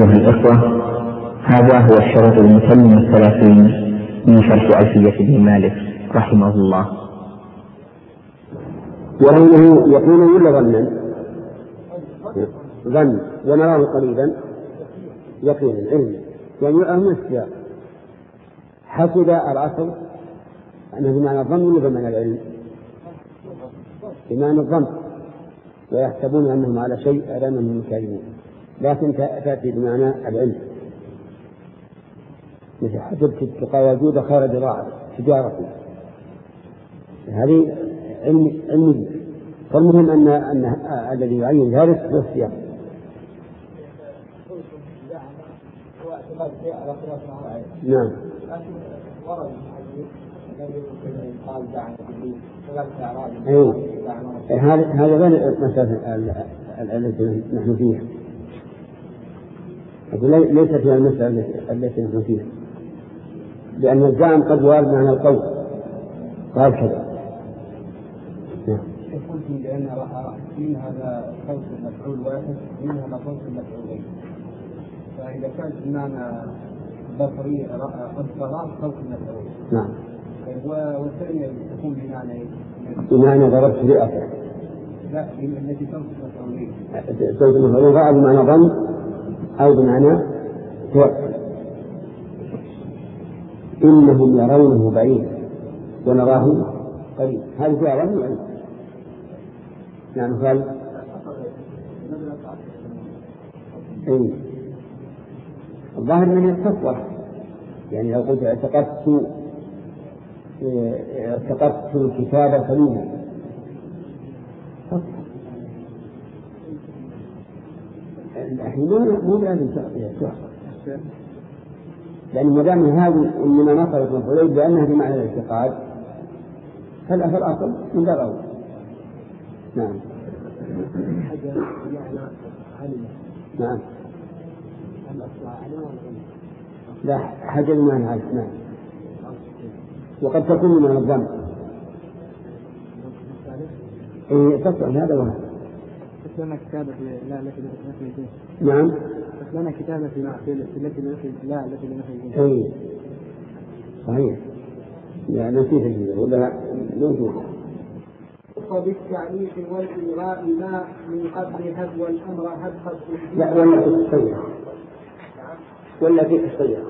أيها الإخوة، هذا هو الشرط المتمم 30 من شرط ألفية ابن مالك رحمه الله. وأنه يقين ولا ظنا؟ ظن، ونراه قريبا يقين علم، يعني أهم السياق. حسب العصر أنه بمعنى الظن ولا بمعنى العلم؟ بمعنى الظن، ويحسبون أنهم على شيء أمامهم كاذبون، لكن تأتي بمعنى العلم، مثل حسبت التقى وجود خير تجارة، هذه علمي. فالمهم أن الذي يعين ذلك هو السياق. نعم. هذا بين مسألة التي نحن فيها، ليس فيها المسألة التي نحن فيها، لأن الزعم قد يوارد معنى القول قال كذا. يقول لأن رأى من هذا صوت المفعول واحد من هذا صوت المفعولين، فإذا كان بمعنى بصري رأى الصلاة صوت المفعول. نعم. والثانية تكون بمعنى ضربت رئته. لا، التي صوت المفعولين. صوت المفعولين رأى بمعنى ظن أو بمعنى توقع. إنهم يرونه بعيد ونراه قريب، هذه فيها ظن وعلم. نعم. قال الظاهر من التصور، يعني لو قلت اعتقدت الكتاب سليما، الحين مو بلازم تحصل، لأن مدام هذه إنما نقلت الحليل بأنها بمعنى الاعتقاد، فالأصل من باب أول. نعم. نعم. لا، حاجة بمعنى عالم. نعم. وقد تكون من الظن. تصل هذا وهذا. لنا كتابة لا التي نفي الدين. نعم. لنا كتابة التي نفي لا التي نفي الدين. صحيح. لا نسيت الجزء ولا نوجد. وبالتعريف والإلغاء ما من قبل هب والأمر هب قد لا، ولا في السيارة ولا في السيارة.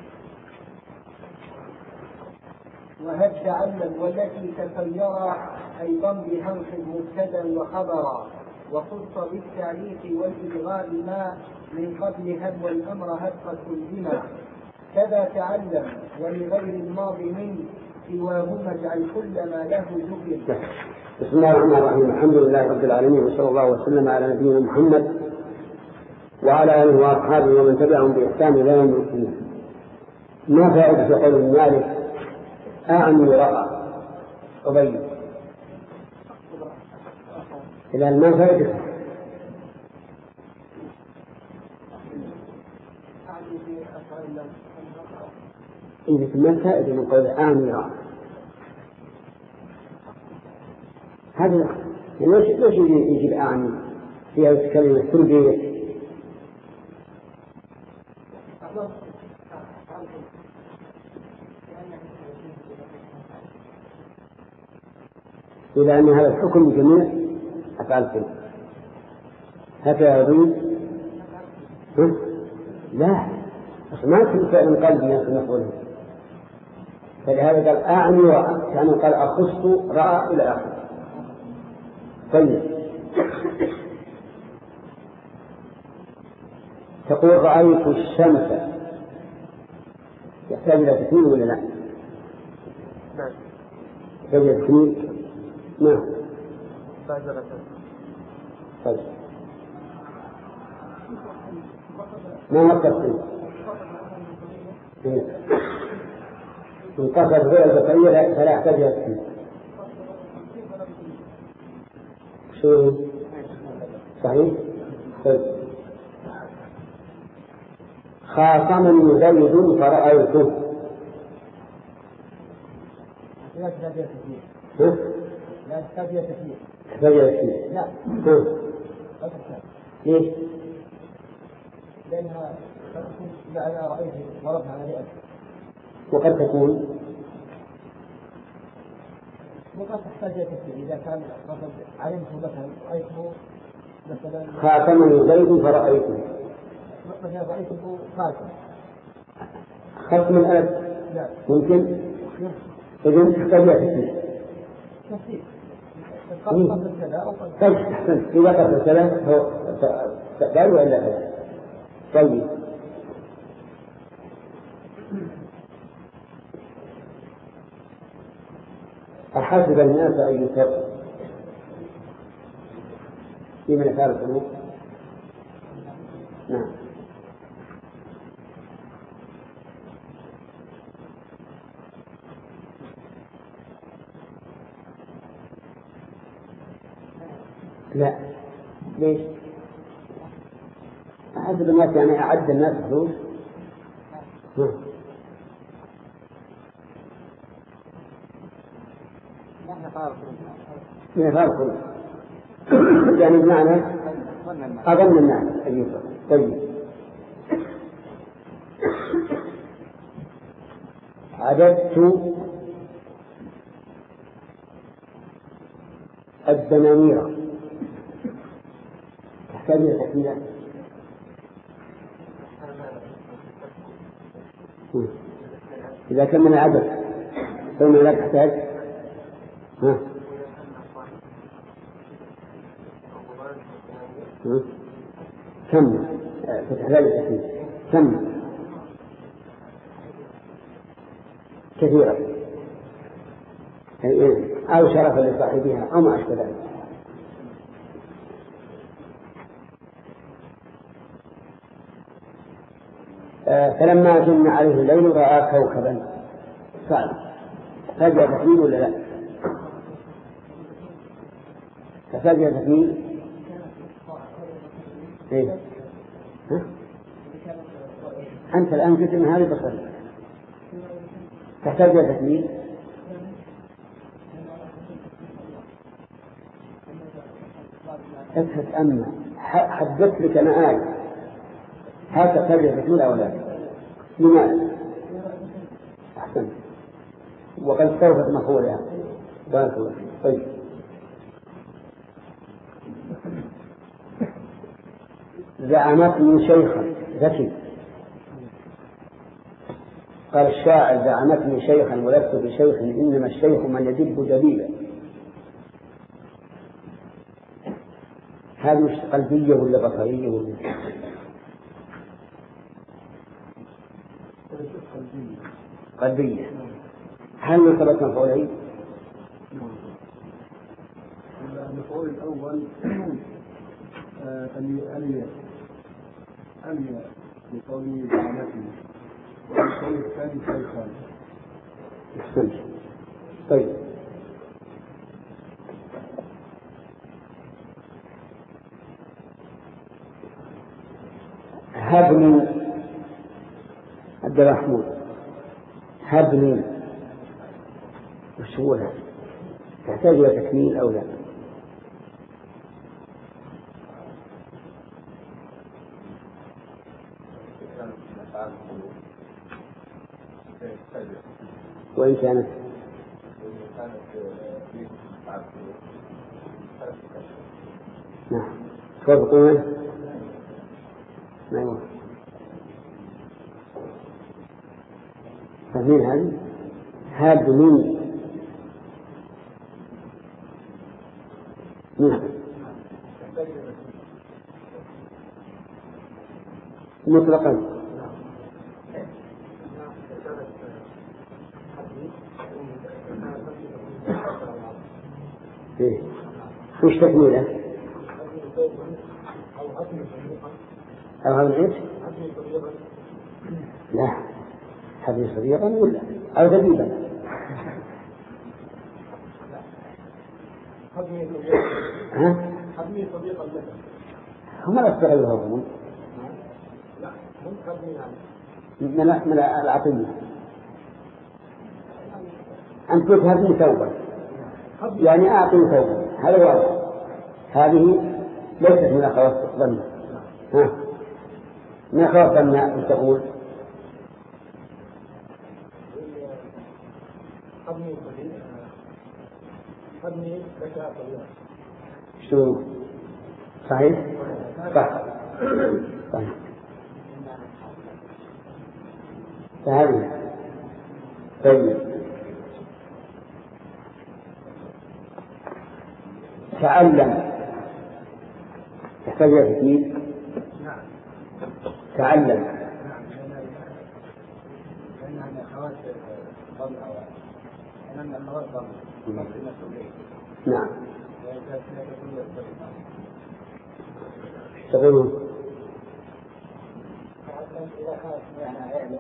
وهب تعلم والتي تخير أيضا بهمس مبتدا وخبرا، وخص بالتعريف والإلغاء ما من قبل هب والأمر هب قد ألزما، كذا تعلم ولغير الماضي من سواهما اجعل كل ما له ذكر. بسم الله الرحمن الرحيم. الحمد لله رب العالمين، وصلى الله وسلم على نبينا محمد وعلى آله وأصحابه ومن تبعهم بإحسان إلى يوم الدين. ما فائدة قول ابن مالك أعني رأى أبين؟ إلى ما فائدة؟ إذا ما فائدة من قول أعني رأى؟ هذا ليش يجيب أعني فيها كلمة تربية؟ إلى أن هذا الحكم جميع أفعال الفعل. هكذا يضيف لا، ما في فعل قلبي نقوله، فلهذا قال أعني رأى، كأنه قال أخص رأى إلى آخر. طيب، تقول رأيت الشمس، يحتاج إلى تكميل ولا لا؟ يحتاج إلى تكميل. نعم. طيب، ما هو التفصيل؟ انقصد غير البقية فلا يحتاج إلى تكميل. شو صحيح؟ طيب، خاصمني زيد فرأيته. لا تكفي تكفير. لا. ليش؟ لأنها لا رأيت ضربها على رئتي. وقد تكون وقد تحتاج تفسير إذا كان قصد علمته مثلا رأيته مثلا خاتم زيد فرأيته مثلا رأيته خاتم ختم الألف لا ممكن إذن تحتاج تفسير طيب أحسنت إذا قصد كذا هو تقبل وإلا لا. طيب أحسب الناس أن يتقوا في من أثار القلوب. نعم لا ليش؟ أحسب الناس يعني أعد الناس فلوس. من أثار يعني بمعنى أظن الناس أيضا. طيب عددت الدنانير تحتاج إلى تكملة. إذا كمل العدد ثم لا تحتاج كم تحتاج التكميل كم كثيرا أو شرفا لصاحبها أو ما أشبه ذلك. فلما جن عليه الليل رأى كوكبا صعب فجأة تكميل ولا لا؟ فجأة تكميل إيه؟ أنت الآن قلت إن هذه بصر تحتاج إلى تكميل. افهت أما حدثت لك أنا آية هل تحتاج إلى تكميل أو لا؟ لماذا؟ أحسن وقد استوفت مفعولها. بارك الله فيك. طيب زعمتني شيخا ذكي. قال الشاعر زعمتني شيخا ولست بشيخ إنما الشيخ من يدب دبيبا. هذه قلبية ولا بصرية ولا قلبية؟ هل نصبت مفعولين؟ المفعول الأول ألي لقوله زعمتني والمفعول الثاني شيخان. طيب هبني عبد الرحمن هبني وش هو هذا؟ تحتاج إلى تكميل أو لا؟ وإن كانت نعم توافقون؟ نعم فمين هذه؟ هذا من مطلقا وش تكميله؟ أو هذا العيش؟ لا حبي صديقا ولا أو دبيبا؟ حبي صديقا لك هم لا يستغلوا هضمون من العطية. أنت تهبني ثوبا يعني أعطني ثوبا هذا واضح. هذه ليست من أخوات الظن. ما خاف أن تقول شو صحيح؟ صح صحيح. فهذه طيب تعلم تحتاج إلى تكميل. تعلم نعم تقولون إذا كانت معنى علم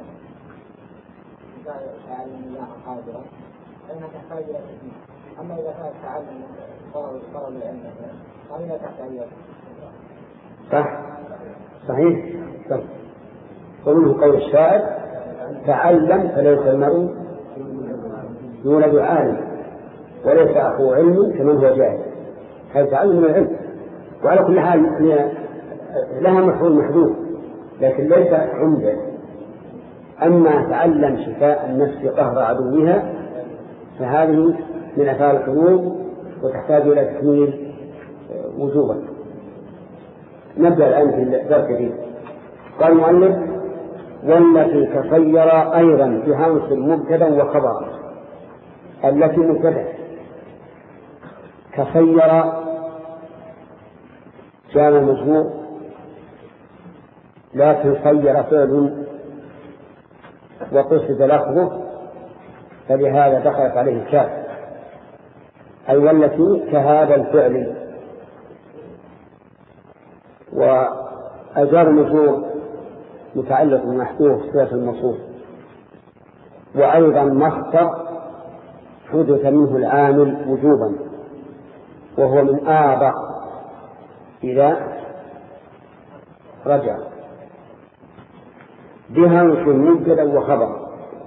تعلم الله قادرا فإنها تحتاج إلى تكميل. أما إذا كانت تعلم فرض العلم فإنها تحتاج إلى صح صحيح صح. ومنه قول الشاعر تعلم فليس المرء يولد عالم وليس أخو علم كمن هو جاهل. هذا تعلم من العلم. وعلى كل حال لها مفعول محذوف لكن ليس عمدا. أما تعلم شفاء النفس قهر عدوها فهذه من أفعال القلوب وتحتاج إلى تكميل وجوبا. نبدأ الآن في الدرس الجديد. قال المؤلف والتي تصير أيضا بهمس مبتدا وخبر. التي مبتدا تصير كان مجموع لكن صير فعل وقصد لفظه فلهذا دخلت عليه الكاف أي والتي كهذا الفعل. وأجار مجموع متعلق بمحذوف صيغة الموصوف. وأيضا مصدر حدث منه العامل وجوبا وهو من آبى إذا رجع بها مبتدا وخبر.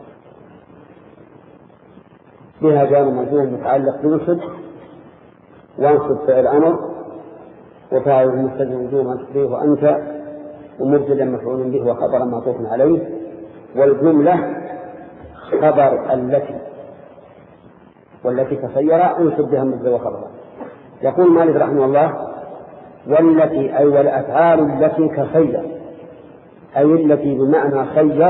بها جار مجرور متعلق بنصب وانصب فعل أمر وفاعل المستتر وجوبا تقديره وأنت ومبتدا مفعول به وخبرا معطوف عليه. والجملة خبر التي والتي تصير انصب بها مبتدا وخبرا. يقول مالك رحمه الله والتي أي والأفعال التي كصير أي التي بمعنى صير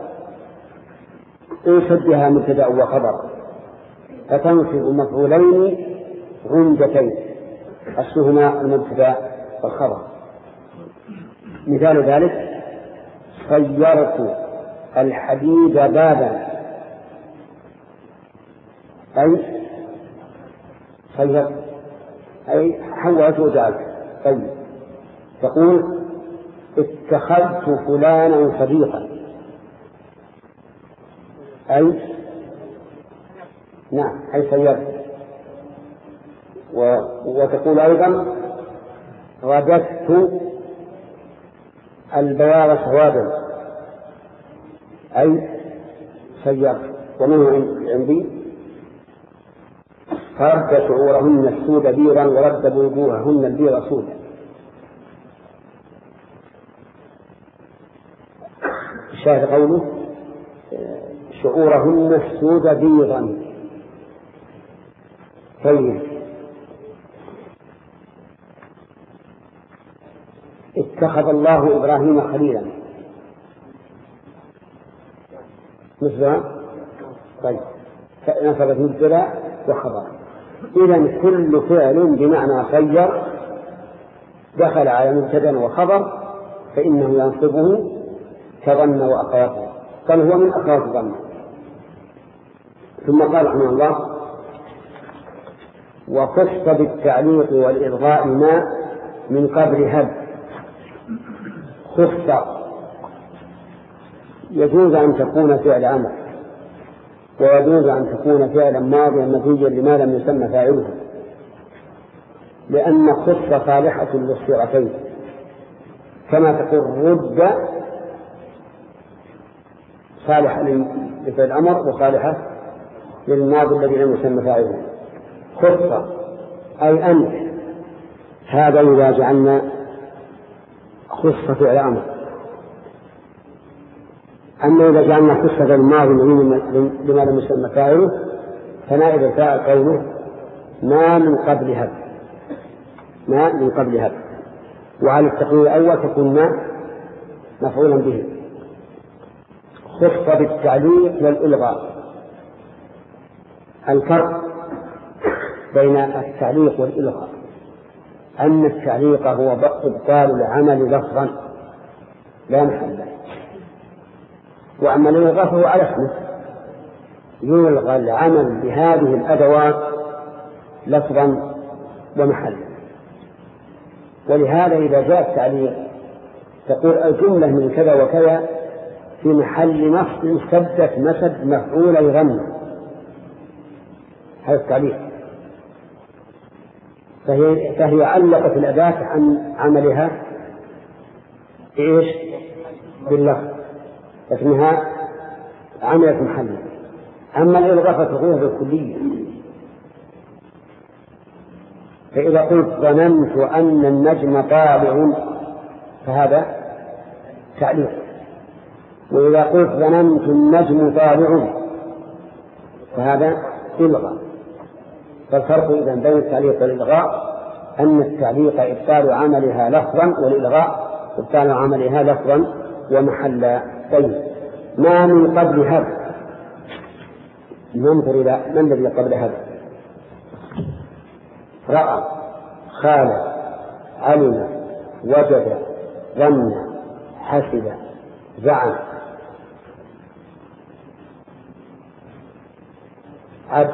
انصب بها مبتدا وخبر فتنصب مفعولين عمدتين أصلهما المبتدا والخبر. مثال ذلك صيرت الحديد بابا أي صيرت أي حولت وجعلت. طيب تقول اتخذت فلانا صديقا أي نعم أي صيرت. وتقول أيضا رددت البياض سوادا أي صيرت. ومنه عندي فرد شعورهن السود بيرا ورد وجوههن البير سودا. الشاهد قوله شعورهن السود بيرا. طيب اتخذ الله إبراهيم خليلا مثلها. طيب نصبت مبتدا وخبر. إذن كل فعل بمعنى صير دخل على مبتدا وخبر فإنه ينصبه كظن وأخواته بل هو من أخوات الظن. ثم قال رحمه الله وخص بالتعليق والإلغاء ما من قبل هب. خص يجوز أن تكون فعل أمر ويجوز أن تكون فعلا ماضيا نتيجا لما لم يسمى فاعله لأن خص صالحة للصيغتين كما تقول رد صالحة لفعل الأمر وصالحة للماضي الذي لم يسمى فاعله. خص أي أنت هذا إذا جعلنا خص فعل أمر أما إذا جعلنا قصة الماضي لما لم يسمى فاعله فنائب الفاعل قوله ما من قبل هب، ما من قبل هب. وعلى التقرير الأول تكون ما مفعولا به. خص بالتعليق والإلغاء. الفرق بين التعليق والإلغاء أن التعليق هو إبطال العمل لفظا لا محل له، وأما الإلغاء فهو على اسمه، يلغى العمل بهذه الأدوات لفظا ومحلا. ولهذا إذا جاء التعليق تقول الجملة من كذا وكذا في محل نصب سدت مسد مفعول يغنى، هذا التعليق. فهي علقت الأداة عن عملها إيش؟ باللفظ، اسمها عملت محلا. أما الإلغاء فتقول بالكلية. فإذا قلت ظننت أن النجم طالع فهذا تعليق، وإذا قلت ظننت النجم طالع فهذا إلغاء. فالفرق إذن بين التعليق والإلغاء أن التعليق إبطال عملها لفظا، والإلغاء إبطال عملها لفظا ومحلا. طيب، ما من قبل هب، ننظر إلى من الذي قبل هب. رأى، خال، علم، وجد، ظن، حسب، زعم، عد،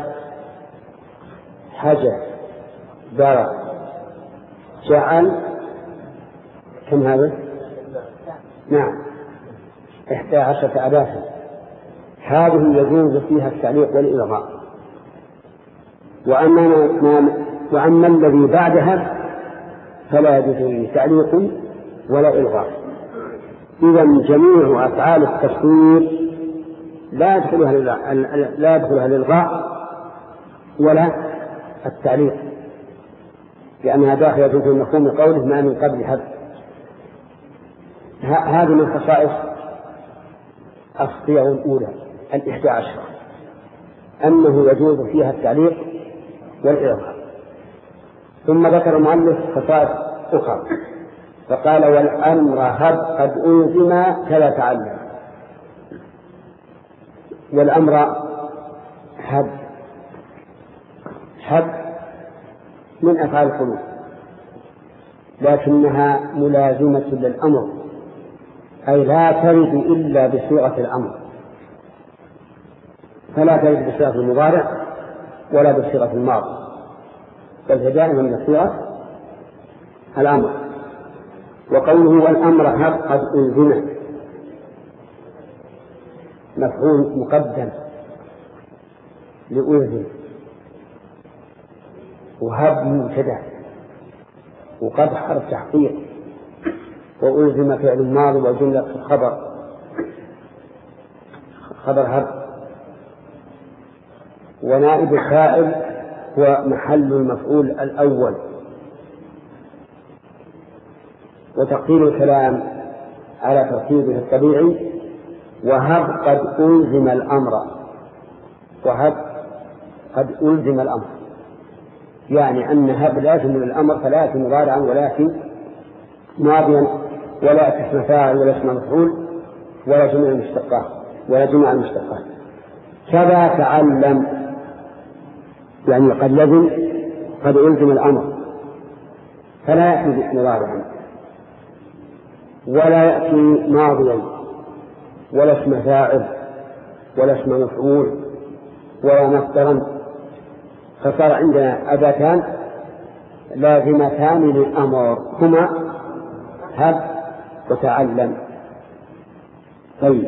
حجى، درى، جعل. كم هذا؟ نعم، 11 أداة. هذه يجوز فيها التعليق والإلغاء. وأما الذي بعدها فلا يجوز فيه تعليق ولا إلغاء. إذن جميع أفعال التصوير لا يدخلها الإلغاء ولا التعليق، لأنها داخلة في مفهوم قوله ما من قبل هب. هذه من خصائص الصيغ الأولى 11 أنه يجوز فيها التعليق والإلغاء. ثم ذكر المؤلف خصائص أخرى فقال والأمر هب قد ألزم كذا تعلم. والأمر هب من أفعال القلوب، لكنها ملازمة للأمر، أي لا ترد إلا بصيغة الأمر، فلا ترد بصيغة المضارع ولا بصيغة الماضي، بل هي دائما من صيغة الأمر. وقوله والأمر هب قد ألزم مفعول مقدم لألزم، وهب مبتدأ، وقد حرف تحقيق، وألزم فعل الماضي وجملة خبر هب. ونائب الفاعل هو محل المفعول الأول. وتقدير الكلام على ترتيبه الطبيعي وهب قد ألزم الأمر، وهب قد ألزم الأمر، يعني أن هب لازم للأمر، فلا يأتي مضارعا ولا يأتي ماضيا ولا يأتي اسم فاعل ولا اسم مفعول ولا جميع المشتقات. كذا تعلم، يعني قد لازم قد ألزم الأمر، فلا يأتي مضارعا ولا يأتي ماضيا ولا اسم فاعل ولا اسم مفعول ولا مصدرا، فصار عندنا أداتان لازمتان للأمر هما هب وتعلم. طيب،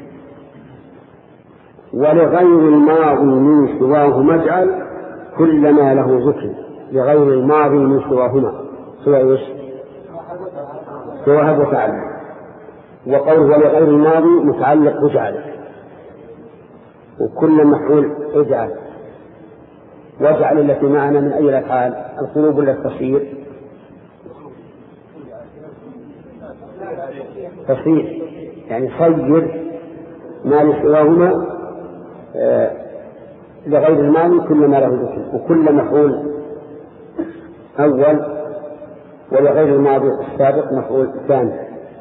ولغير الماضي من سواهما اجعل كل ما له ذكر. لغير الماضي من سواهما سوى هب وتعلم. وقوله ولغير الماضي متعلق اجعل، وكل مفعول اجعل. واجعل التي معنا من أي الأفعال؟ القلوب ولا التصير؟ تصير، يعني صير مال سواهما لغير المال كل ما له ذكر، وكل مفعول أول ولغير الماضي السابق مفعول ثاني،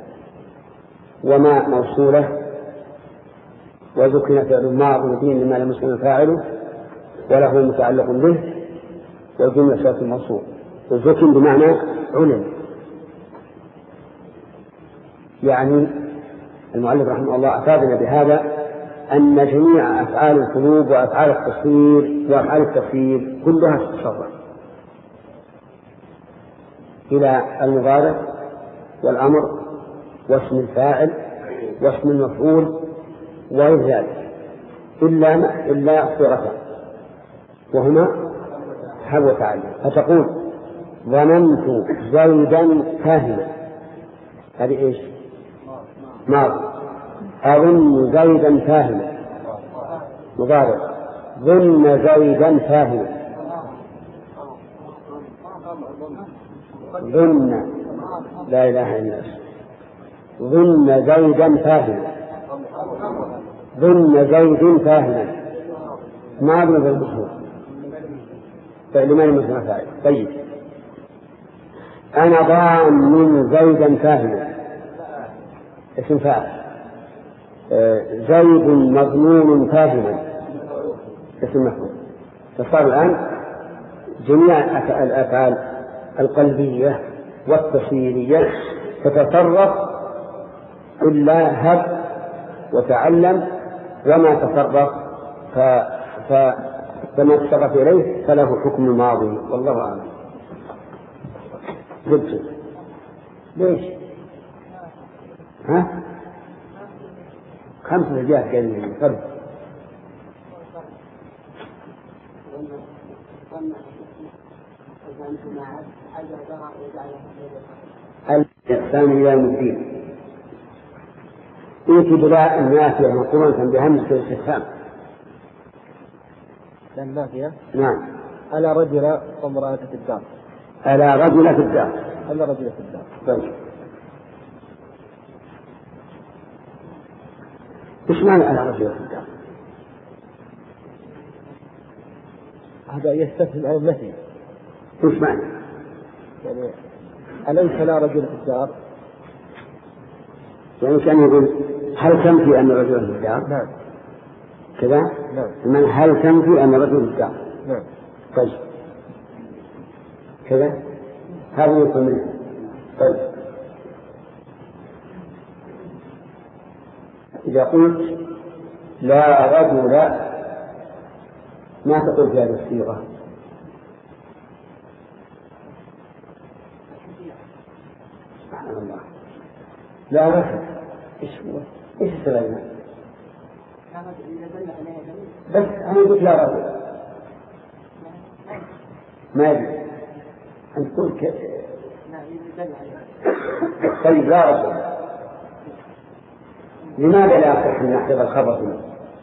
وما موصولة وذكر فعل ماضي مبين لما لم يسمى فاعله وله متعلق به، والجملة صفة الموصول، وذكر بمعنى علم. يعني المؤلف رحمه الله أفادنا بهذا أن جميع أفعال القلوب وأفعال التصوير وأفعال التفسير كلها تتصرف إلى المضارع والأمر واسم الفاعل واسم المفعول وغير ذلك إلا صورتان، وهما هل وتعالى. فتقول ظننت زيدا فاهما، هذه إيش؟ ماضي. أظن زيدا فاهما مضارع. ظن زيدا فاهما. ظن لا إله إلا الله. ظن زيدا فاهما. ظن زيد فاهما ماضي بالمشهور فعل مثل فاعل. طيب أنا ضامن زيدا فاهما اسم فاعل. زيد مظنون فاهما اسم مفعول. فصار الآن جميع الأفعال القلبية والتصويرية تتصرف إلا هب وتعلم، وما تصرف فما تصرف إليه فله حكم الماضي. والله أعلم. جبت ليش؟ ها؟ 5 رجال قال فرد. الإحسان إلى يوم الدين. إيتي بلا النافية مقرونة بهمزة الاستفهام. النافية؟ نعم. ألا رجل وامرأة في الدار. ألا رجل في الدار. ألا رجل في الدار. طيب إيش معنى ألا رجل في الدار؟ هذا يستفهم عن النفي. إيش معنى؟ يعني أليس لا رجل في الدار؟ يعني كان يقول هل تنفي أن الرجل في الدار؟ نعم. كذا؟ نعم. من هل تنفي أن الرجل في الدار؟ نعم. طيب كذا هذا يكون منه. طيب إذا قلت لا رجل ما تقول في هذه الصيغة؟ سبحان الله. لا رجل إيش هو؟ إيش السبب؟ بس أنا قلت لا رجل ما يدري أن تقول طيب لا رجل. لماذا لا يصح أن نحفظ الخبر منه؟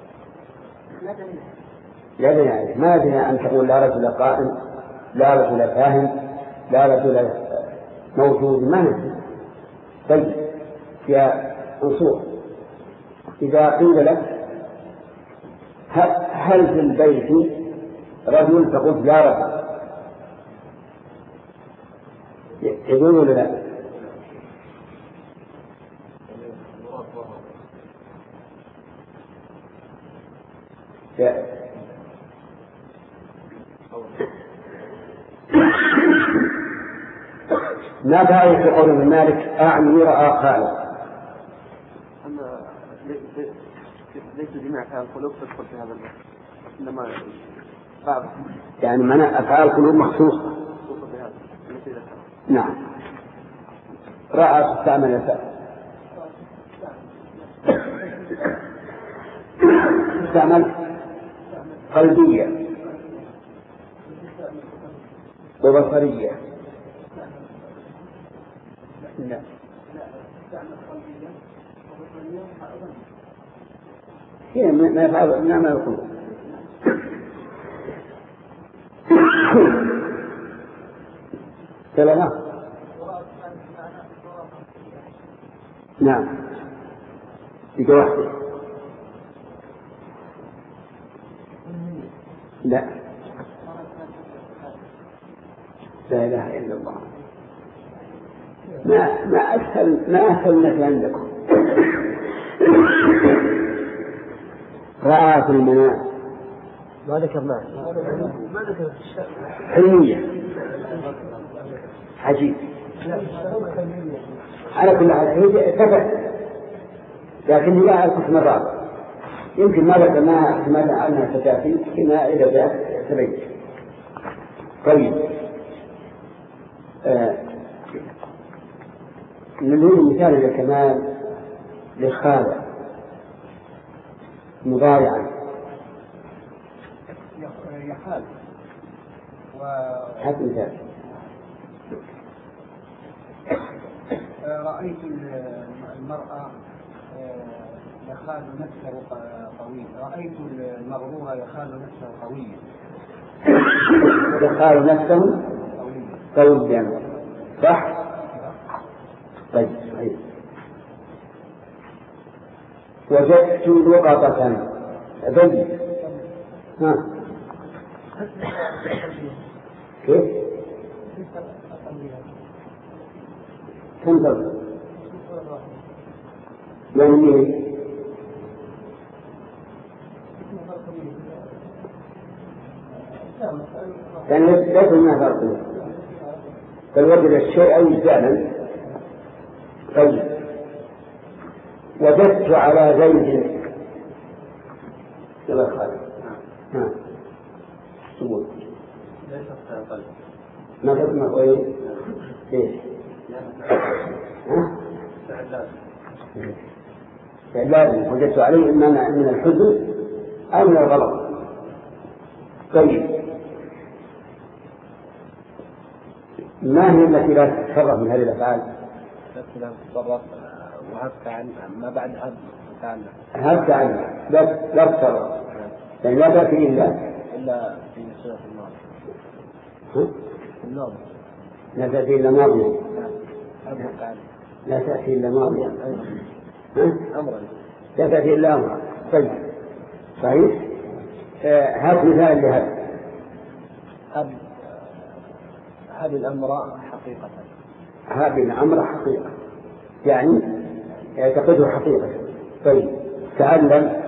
لا دليل عليه. ما دليل أن تقول لا رجل قائم، لا رجل فاهم، لا رجل موجود، ما ندري. طيب يا منصور، إذا قيل لك هل في البيت رجل تقول لا رجل، يقول ولا لا؟ ما فائدة قول ابن مالك أعني رأى خالد؟ ليس جميع أفعال القلوب تدخل في هذا الباب، إنما بعض يعني منع أفعال القلوب مخصوصة. بهذا التي ذكرها. نعم. رأى تستعمل الفعل، تستعمل قلبية وبصرية. لا هي ما يفعل ما يقول. سلام. نعم. في واحدة لا، لا إله إلا الله. ما أسهل النفي عندكم. رأى في المنام ما ذكرناه. حلمية عجيب. على كل حال هي ثبت، لكن لا أعرف مرات يمكن ما ذكرناها احتمال عنها ستأتي كما إذا جاءت تبين. طيب نقول مثال الكمال للخالق مضارعا يحال هات مثال. رأيت المرأة يخال نفسه قويا. رأيت المغرور يخال نفسه قويا. يخال نفسه قويا صح؟ طيب صحيح. وجدت لقطة أبين. ها كيف؟ كم ضرب؟ يعني يعني لا تنهى فرق، بل وجد الشيء فعلا. طيب وجدت على زيد يلا خالد. ها سبوت ما تسمع قوي ليش؟ ها؟ لازم وجدت عليه إما من الحزن أو من الغلط. طيب ما هي التي لا تتصرف من هذه الأفعال؟ لا تتصرف وهبت عن ما بعد هبت عن لا تتصرف يعني لا تأتي إلا في صيغة الماضي. لا تأتي إلا ماضيا. لا تأتي إلا ماضيا. أمرا لا تأتي إلا أمرا. طيب صحيح. هات مثال لهذا. هذه الأمر حقيقة. هذه الأمر حقيقة يعني يعتقده حقيقة. طيب تعلم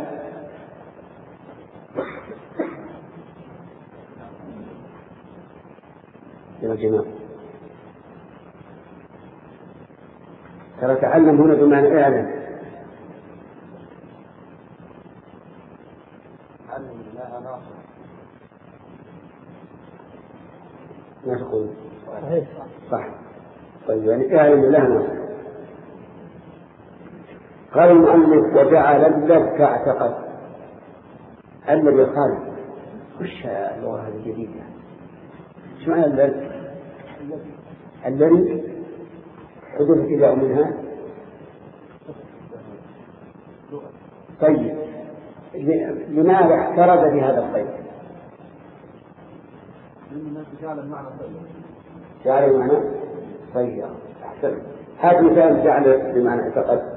يا جماعة. ترى تعلم هنا بمعنى اعلم. علم الله ناصر. ما تقول صح. طيب يعني اعلم الله ناصر. قال المؤلف وجعل اللذ كاعتقد. الذي قال وش اللغة هذه الجديدة؟ ايش معنى اللذ؟ الذي حدث ابتداء منها. طيب لماذا احترز في هذا الطيب؟ جعل المعنى طيب. احسن. هذا مثال جعل بمعنى اعتقد.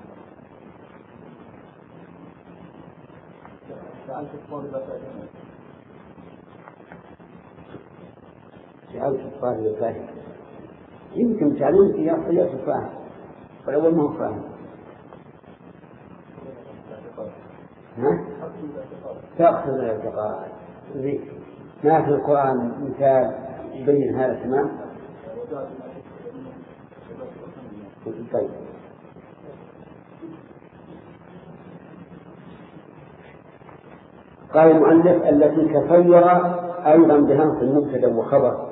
جعلت الطالب فاهم. يمكن تعليم يا فاهم والأول ما هو فاهم. ها؟ تأخذ الاعتقاد. ما في القرآن مثال يبين هذا تمام. طيب قال المؤلف التي كفير أيضا بهمس المبتدأ وخبر.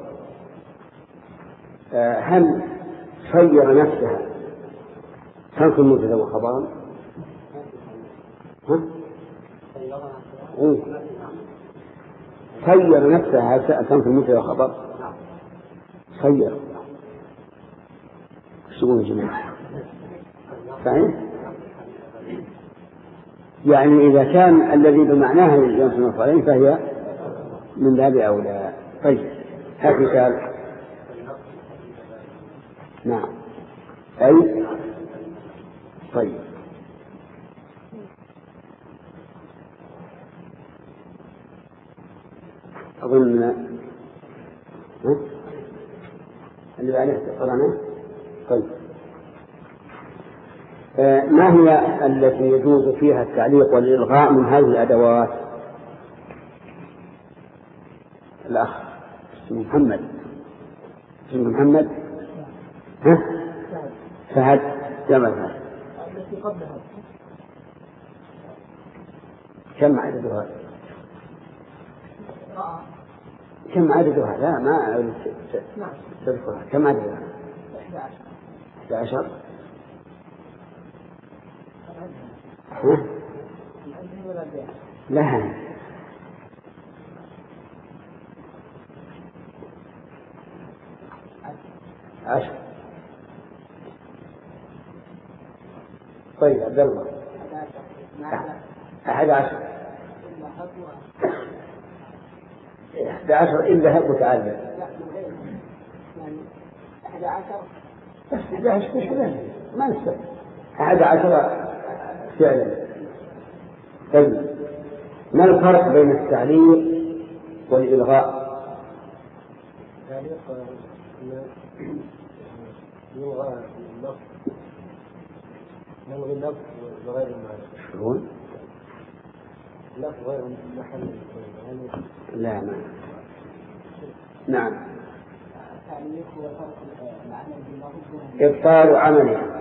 هل خير نفسها همس المبتدأ وخبرا؟ خير نفسها همس المبتدأ وخبر. خير شو يا جماعة؟ صحيح؟ يعني إذا كان الذي بمعناها ينصب المفعولين فهي من باب أولى. طيب هذا مثال. نعم أي طيب ظن اللي عليه قرأنا. طيب ما هي التي يجوز فيها التعليق والإلغاء من هذه الأدوات؟ الأخ اسمه محمد فهد جمع فهد. التي قبلها كم عددها؟ كم عددها؟ لا ما تذكرها. كم عددها؟ 11. لا 10. طيب عبد الله 11. 11 إلا هب وتعلم. 11 ما نستطيع 11 فعلا. طيب ما الفرق بين التعليق والإلغاء؟ التعليق يلغى اللفظ، نلغي اللفظ بغير المعنى. شلون؟ اللفظ غير محل. لا ما. نعم. التعليق هو فرق المعنى باللفظ. إبطال عملها.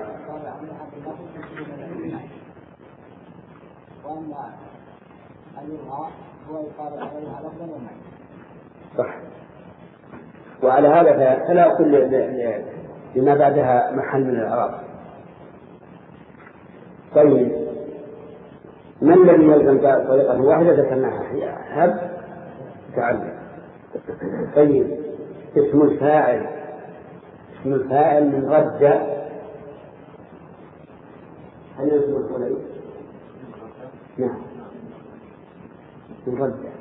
وأما الإلغاء هو إبطال عليها لفظا ومعنى. صح. وعلى هذا فلا كل لما بعدها محل من الإعراب. طيب ما الذي يلزم طريقة واحدة ذكرناها هي هب تعلم. طيب اسم الفاعل من رد هل يسمى الفعل؟ نعم من رد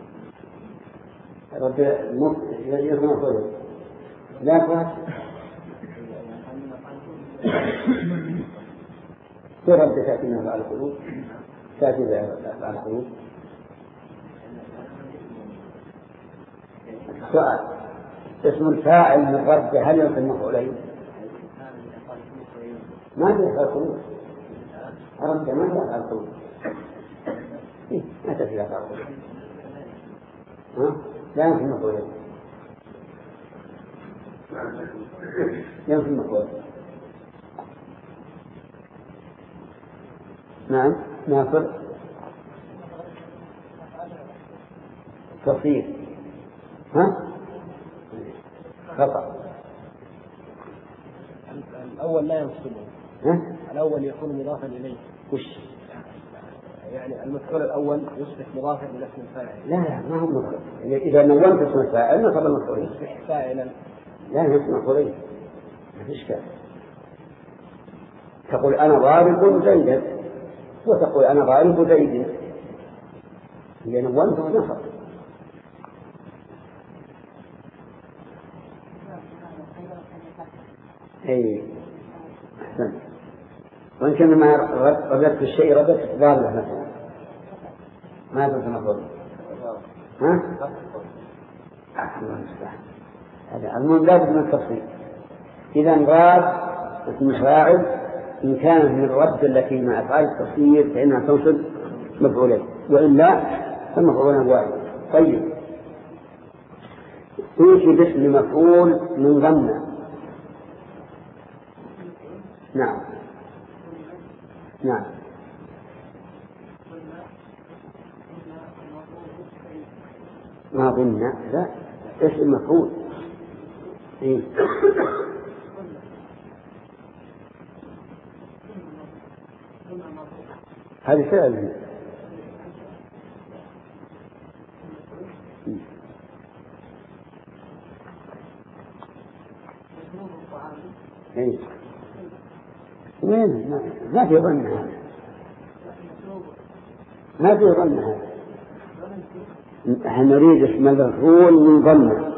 يسمى الفعل. لا فرق في رد تأتينا على القلوب، تأتي على القلوب. سؤال اسم الفاعل من رد هل يمكن مفعولين؟ ما في على القلوب. رد ما في على القلوب. ما تفي على القلوب. لا يمكن مفعولين. يمكن مفعولين. نعم ناصر تصير خطأ. الأول لا ينصبه. الأول يكون مضافا إليه. وش يعني المفعول الأول يصبح مضافا إلى اسم الفاعل. لا ما هو مفعول. إذا نونت اسم الفاعل نصب المفعول. يصبح فاعلا. لا اسم مفعولين ما فيش كلام. تقول أنا ضارب زيدا وتقول أنا ضارب زيد. إذا نونت نصب. أي أحسن. وإن كان ما رددت الشيء رددت ضالة مثلا ما تنسى مفعول. الله المستعان. هذا المهم لابد من التفصيل. إذا راد اسم فاعل إن كانت من الرد التي مع أفعال التصوير فإنها تنصب مفعولين وإلا فمفعولان واحد. طيب يأتي باسم مفعول من ضمن. نعم ما ظن لا اسم مفعول. إيه؟ هذه فعل. إيه؟ وين ما في ظن هذا. ما في ظن هذا. احنا نريد اسم مفعول من ظن.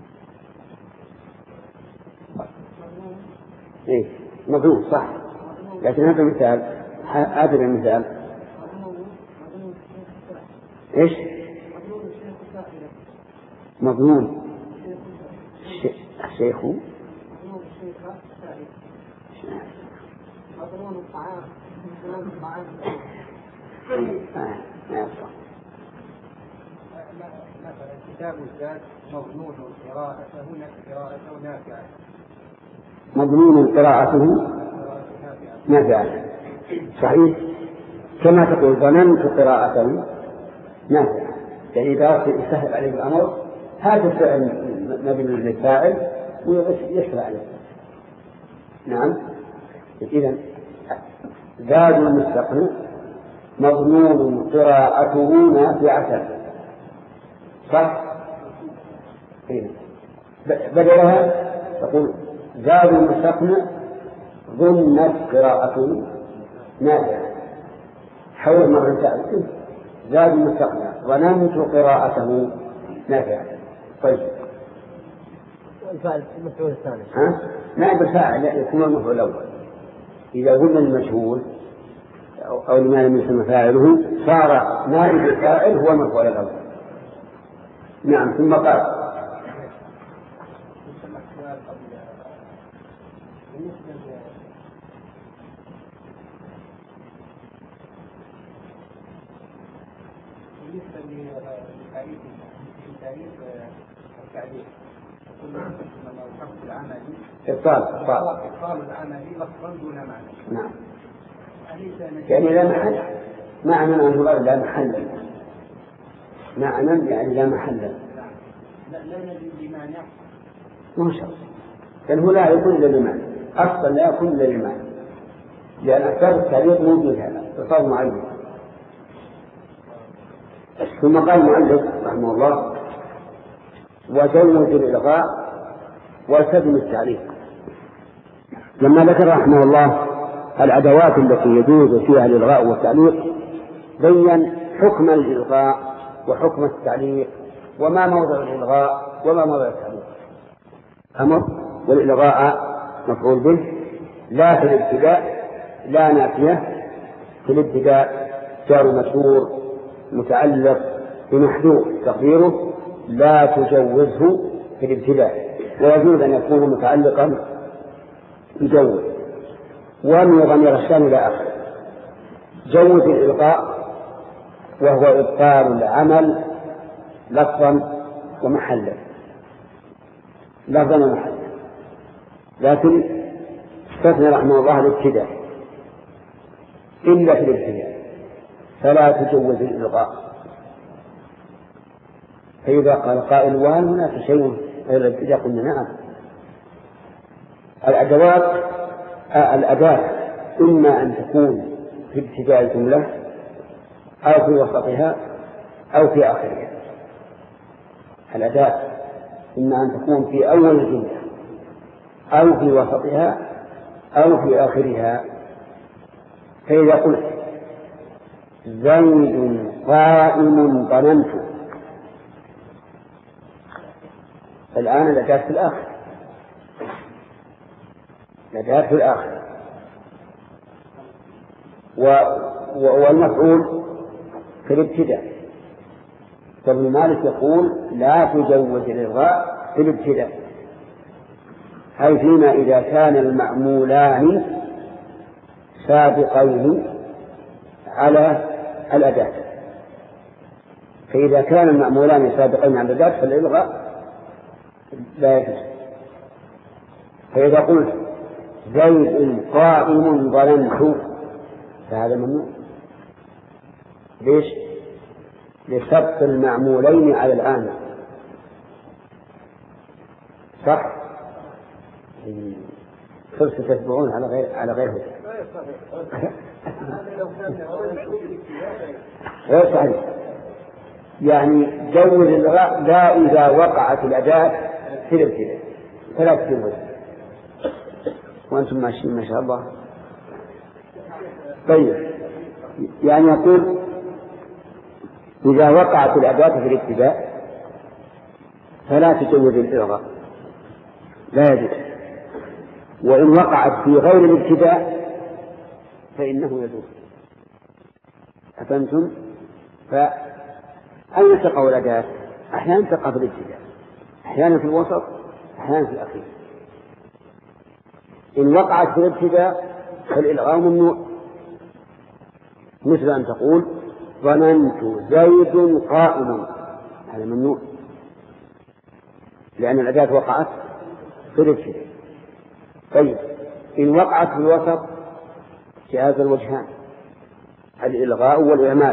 ايه مظلوم صح. لكن هذا مثال، هذا المثال إيش؟ مضمون الشيخ مثلا كتاب الزاد مضمون قراءته نافعة. مضمون قراءته نافعة صحيح، كما تقول ظننت قراءته نافعة، يعني إذا أردت يسهل عليه الأمر هذا الفعل مبني للفاعل ويسهل عليه. نعم. إذن زاد المستقنع مضمون قراءته نافعة صح؟ بدلها تقول زاد المستقنع ظنت قراءته نافعة، حول مرة ثالثة زاد المستقنع ظننت قراءته نافعة. طيب الفاعل المفعول الثاني نائب الفاعل يكون المفعول الأول. إذا قلنا المجهول أو لما لم يسمى فاعله صار نائب الفاعل هو المفعول الأول. نعم. ثم قال بالنسبة لتعريف التعريف إبطال العملي لفظا دون معنى. نعم. يعني لا محل، معنى أنه لا محل، معنى يعني لا محل. لا نجد بمعنى ما شاء الله، لأنه لا يكون إلا بمعنى، أصلا لا يكون إلا بمعنى، لأن أكثر التعريف موجود هذا إبطال معين. ثم قال المؤلف رحمه الله وجوز الإلغاء والتزم التعريف. لما ذكر رحمه الله الأدوات التي يجوز فيها الإلغاء والتعليق بين حكم الإلغاء وحكم التعليق وما موضع الإلغاء وما موضع التعليق. أمر والإلغاء مفعول به لا في الابتداء لا نافية، في الابتداء جار مشهور متعلق بمحذوف تقديره لا تجوزه في الابتداء، ويجوز أن يكون متعلقا بجوز ومن ضمير الشام إلى آخره. جوز الإلقاء وهو إبطال العمل لفظا ومحلا، لفظا ومحلا، لكن استثنى رحمه الله الابتداء إلا في الابتداء فلا تجوز الإلغاء. فإذا قال قائل وهل هناك شيء غير الابتداء قلنا نعم. الأداة إما أن تكون في ابتداء الجملة أو في وسطها أو في آخرها. الأداة إما أن تكون في أول الجملة أو في وسطها أو في آخرها. فإذا قلت زيد قائم ظننت، الآن الأداة في الآخر، الأداة في الآخر والمفعول في الابتداء. فابن مالك يقول لا تجوز الإلغاء في الابتداء، أي فيما إذا كان المعمولان سابقين على الأداة. فإذا كان المعمولان سابقين على الأداة فالإلغاء لا يجوز. فإذا قلت زيد قائم ظننت فهذا ممنوع. ليش؟ لسبق المعمولين على الآن. صح؟ فرصة تتبعون على غيره غير صحيح. يعني جوز الإلغاء لا إذا وقعت الأداة في الابتداء فلا تجوز. وأنتم ماشيين ما شاء الله. طيب، يعني يقول إذا وقعت الأداة في الابتداء فلا تجوز الإلغاء، لا يجوز. وإن وقعت في غير الابتداء فإنه يجوز. أفهمتم؟ فأين تقع الأداة؟ أحيانا تقع في الابتداء، أحيانا في الوسط، أحيانا في الأخير. إن وقعت في الابتداء فالإلغاء ممنوع، مثل أن تقول ظننت زيد قائم، هذا ممنوع لأن الأداة وقعت في الابتداء. طيب إن وقعت في الوسط جاز الوجهان، الإلغاء والإعمال،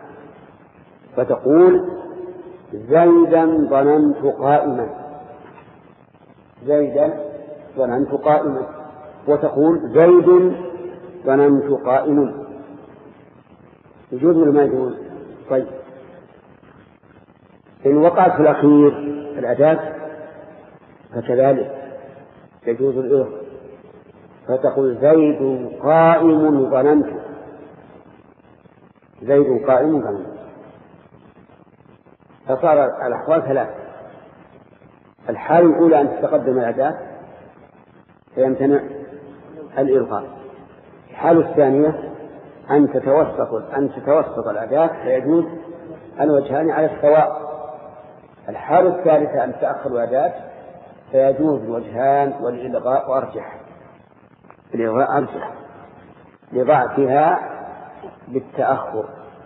فتقول زيدا ظننت قائما، زيدا ظننت قائما، وتقول زيد ظننت قائم، يجوز ولا ما يجوز؟ طيب إن وقعت في الأخير الأداة فكذلك يجوز الإلغاء، فتقول زيد قائم ظننت، زيد قائم ظننت. فصار الأحوال ثلاثة: الحال الأولى أن تتقدم الأداة فيمتنع الإلغاء، الحال الثانية أن تتوسط الأداة فيجوز الوجهان على السواء، الحال الثالثة أن تأخر الأداة فيجوز الوجهان والإلغاء أرجح، الإلغاء أرجح لضعفها بالتأخر.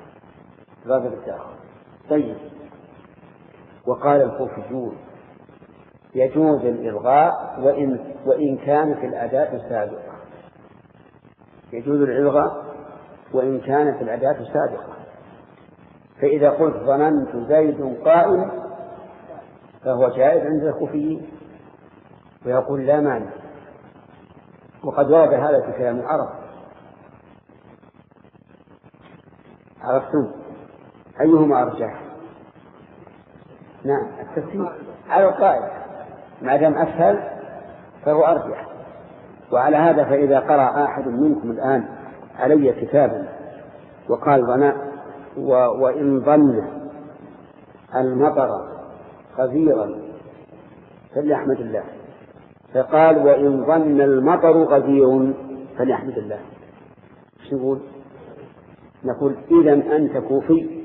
طيب وقال الكوفيون يجوز الإلغاء وإن كانت الأداة سابقة، يجوز الإلغاء وإن كانت الأداة سابقة. فإذا قلت ظننت زيد قائم فهو جائز عند الكوفيين ويقول لا مانع، وقد ورد هذا في كلام العرب. عرفتم أيهما أرجح؟ نعم التفسير على القائل ما دام أسهل فهو أرجح. وعلى هذا فإذا قرأ أحد منكم الآن علي كتابا وقال وإن ظن المطر غزيرا فليحمد الله، فقال وإن ظن المطر غزير فليحمد الله، شو نقول؟ إذن أنت كوفي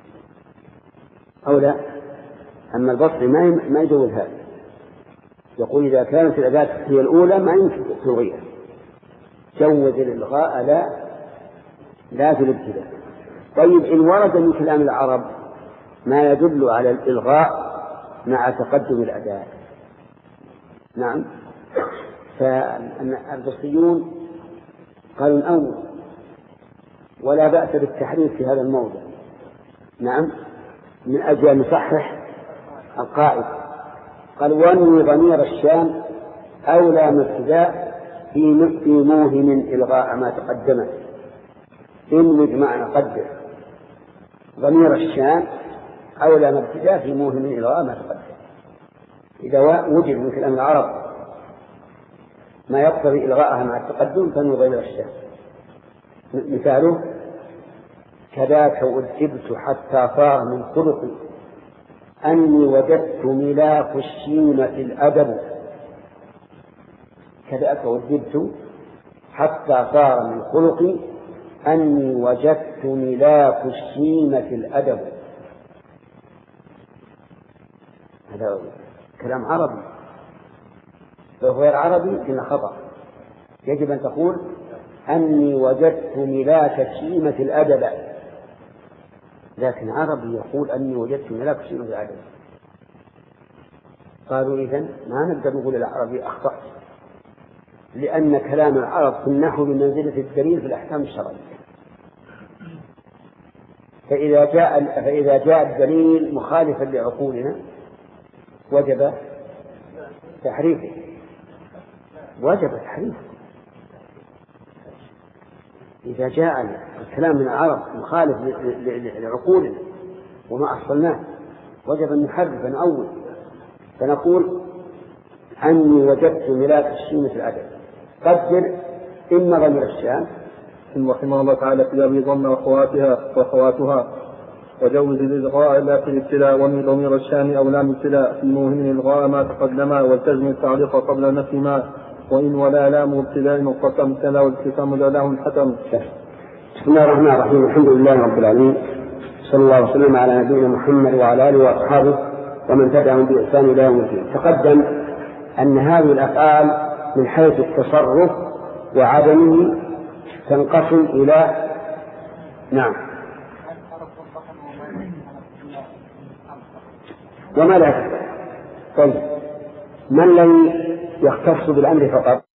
أو لا؟ أما البصري ما يجوز هذا، يقول إذا كانت الأداة هي الأولى ما يمكن تغير، جوز الإلغاء لا في الابتداء. طيب إن ورد من كلام العرب ما يدل على الإلغاء مع تقدم الأداة، نعم، فالبصريون قالوا الأول ولا بأس بالتحريف في هذا الموضع، نعم، من أجل أن يصحح القائد. قال وانوي ضمير الشام أولى من ابتداء في موهم إلغاء ما تقدمه، انوي بمعنى قدر، ضمير الشام أولى من ابتداء في موهم إلغاء ما تقدم. إذا وجد من كلام العرب ما يقتضي إلغاءها مع التقدم فانوي ضمير الشام. مثاله كذاك أدبت حتى صار من خلقي أني وجدت ملاك الشيمة الأدب، كذاك أدبت حتى صار من خلقي أني وجدت ملاك الشيمة الأدب. هذا كلام عربي، لو غير عربي كنا خطأ، يجب أن تقول أني وجدت ملاك الشيمة الأدب، لكن عربي يقول أني وجدت ملاك الشيمة الأدب. قالوا إذن ما نقدر نقول العربي أخطأ، لأن كلام العرب في النحو بمنزلة الدليل في الأحكام الشرعية، فإذا جاء الدليل مخالفا لعقولنا وجب تحريفه، إذا جاء الكلام من العرب مخالف لعقولنا وما أصلناه وجب أن نحرف نأول، فنقول أني وجدت ملاك الشيمة الأدب، قدر إما ضمير الشام ثم رحمه الله تعالى في أبي ضم وأخواتها وجوز الإلغاء لا في الابتلاء ومن ضمير الشام أو لام ابتلاء في موهم الإلغاء ما تقدم والتزم التعليق قبل نفي ما وإن ولا لام ابتداء والقسم كلا والالتزام لا لام الحكم. بسم الله الرحمن الرحيم. الحمد لله رب العالمين، صلى الله وسلم على نبينا محمد وعلى آله وأصحابه ومن تبعهم بإحسان إلى يوم الدين. تقدم أن هذه الأفعال من حيث التصرف وعدمه تنقسم إلى وما لا. طيب، ما الذي يختص بالأمر فقط؟